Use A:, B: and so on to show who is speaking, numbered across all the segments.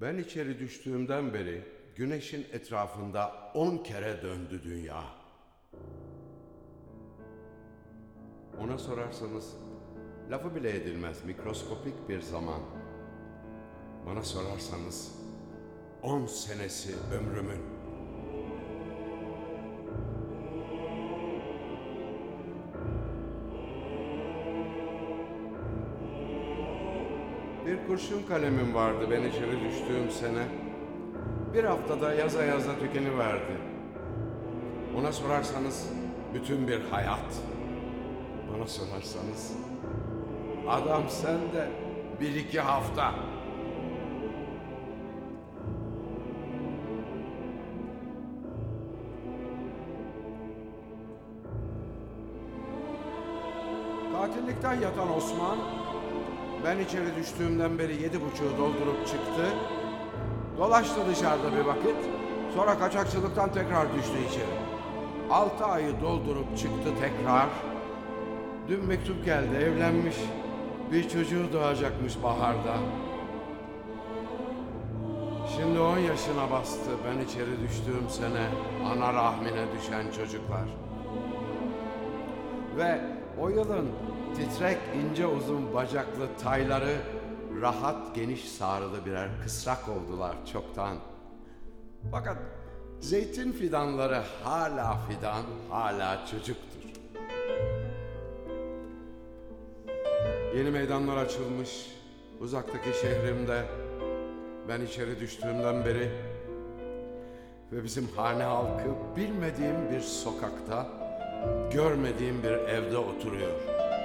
A: Ben içeri düştüğümden beri güneşin etrafında 10 kere döndü dünya. Ona sorarsanız lafı bile edilmez mikroskopik bir zaman. Bana sorarsanız 10 senesi ömrümün. Bir kurşun kalemim vardı ben içeri düştüğüm sene. Bir haftada yaza yaza tükeniverdi. Ona sorarsanız bütün bir hayat. Bana sorarsanız adam sen de 1-2 hafta. Katillikten yatan Osman, ben içeri düştüğümden beri 7.30'u doldurup çıktı. Dolaştı dışarıda bir vakit. Sonra kaçakçılıktan tekrar düştü içeri. 6 ayı doldurup çıktı tekrar. Dün mektup geldi, evlenmiş. Bir çocuğu doğacakmış baharda. Şimdi 10 yaşına bastı ben içeri düştüğüm sene ana rahmine düşen çocuklar. Ve o yılın titrek ince uzun bacaklı tayları rahat geniş sarılı birer kısrak oldular çoktan. Fakat zeytin fidanları hala fidan, hala çocuktur. Yeni meydanlar açılmış uzaktaki şehrimde ben içeri düştüğümden beri ve bizim hane halkı bilmediğim bir sokakta, görmediğim bir evde oturuyor.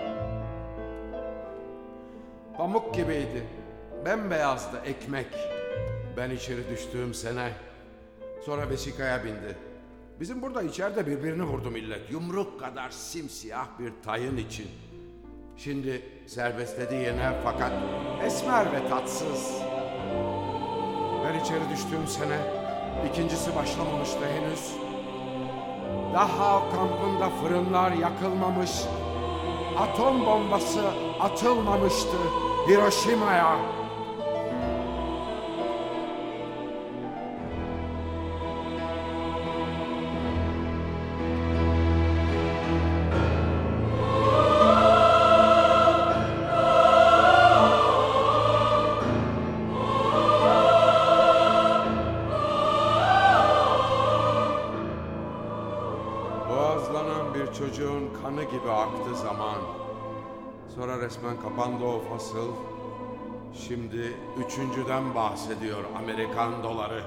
A: Pamuk gibiydi, bembeyazdı ekmek ben içeri düştüğüm sene. Sonra vesikaya bindi. Bizim burada içeride birbirini vurdu millet. Yumruk kadar simsiyah bir tayın için. Şimdi serbestledi yine fakat esmer ve tatsız. Ben içeri düştüğüm sene ikincisi başlamamıştı henüz. Daha kampında fırınlar yakılmamış, atom bombası atılmamıştı Hiroşima'ya. Boğazlanan bir çocuğun kanı gibi aktı zaman. Sonra resmen kapandı o fasıl. Şimdi üçüncüden bahsediyor Amerikan doları.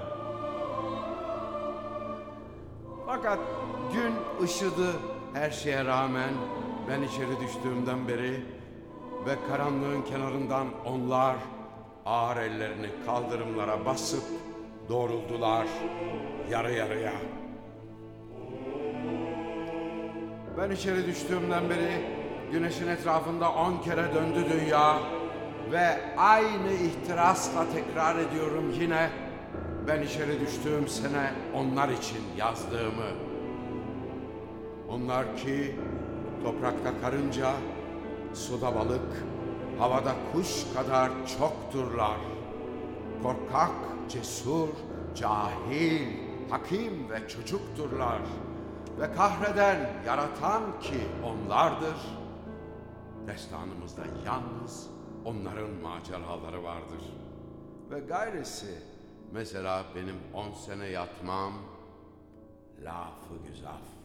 A: Fakat gün ışıdı her şeye rağmen ben içeri düştüğümden beri ve karanlığın kenarından onlar ağır ellerini kaldırımlara basıp doğruldular yarı yarıya. Ben içeri düştüğümden beri güneşin etrafında 10 kere döndü dünya ve aynı ihtirasla tekrar ediyorum yine ben içeri düştüğüm sene onlar için yazdığımı. Onlar ki toprakta karınca, suda balık, havada kuş kadar çokturlar. Korkak, cesur, cahil, hakim ve çocukturlar. Ve kahreden, yaratan ki onlardır. Destanımızda yalnız onların maceraları vardır. Ve gayrisi, mesela benim 10 sene yatmam, lafı güzel.